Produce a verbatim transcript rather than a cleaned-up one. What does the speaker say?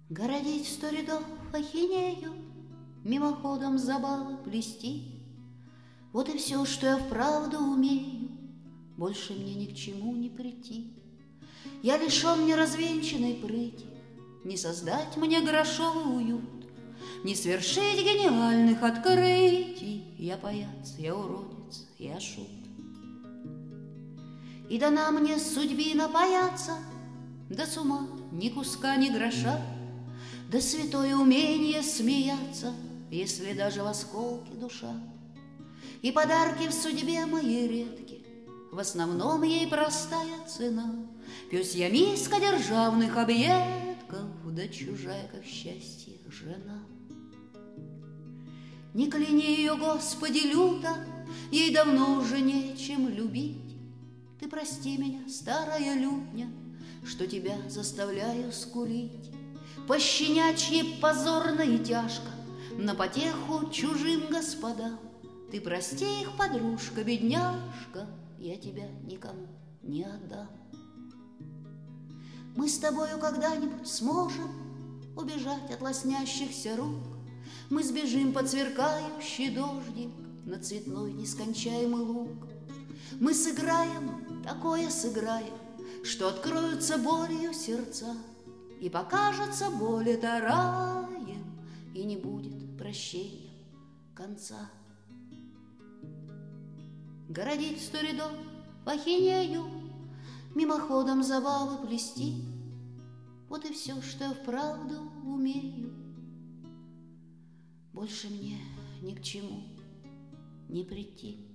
Городить сто рядов ахинею, мимоходом забавы плести. Вот и все, что я вправду умею, больше мне ни к чему не прийти. Я лишен неразвенчанной прыти, не создать мне грошовый уют, не свершить гениальных открытий. Я паяц, я уродец, я шут. И дана мне судьби напаяться, да с ума ни куска, ни гроша, да святое умение смеяться, если даже в осколке душа. И подарки в судьбе моей редки, в основном ей простая цена. Пёс я миска державных объедков, да чужая, как счастье, жена. Не кляни ее, Господи, люто, ей давно уже нечем любить. Ты прости меня, старая лютня, что тебя заставляю скулить. Пощенячьи позорно и тяжко, на потеху чужим господам. Ты прости их, подружка, бедняжка, я тебя никому не отдам. Мы с тобою когда-нибудь сможем убежать от лоснящихся рук. Мы сбежим под сверкающий дождик на цветной нескончаемый луг. Мы сыграем, такое сыграем, что откроются болью сердца, и покажется боль это раем, и не будет прощением конца. Городить сто рядов ахинею, мимоходом забавы плести. Вот и все, что я вправду умею, больше мне ни к чему не прийти.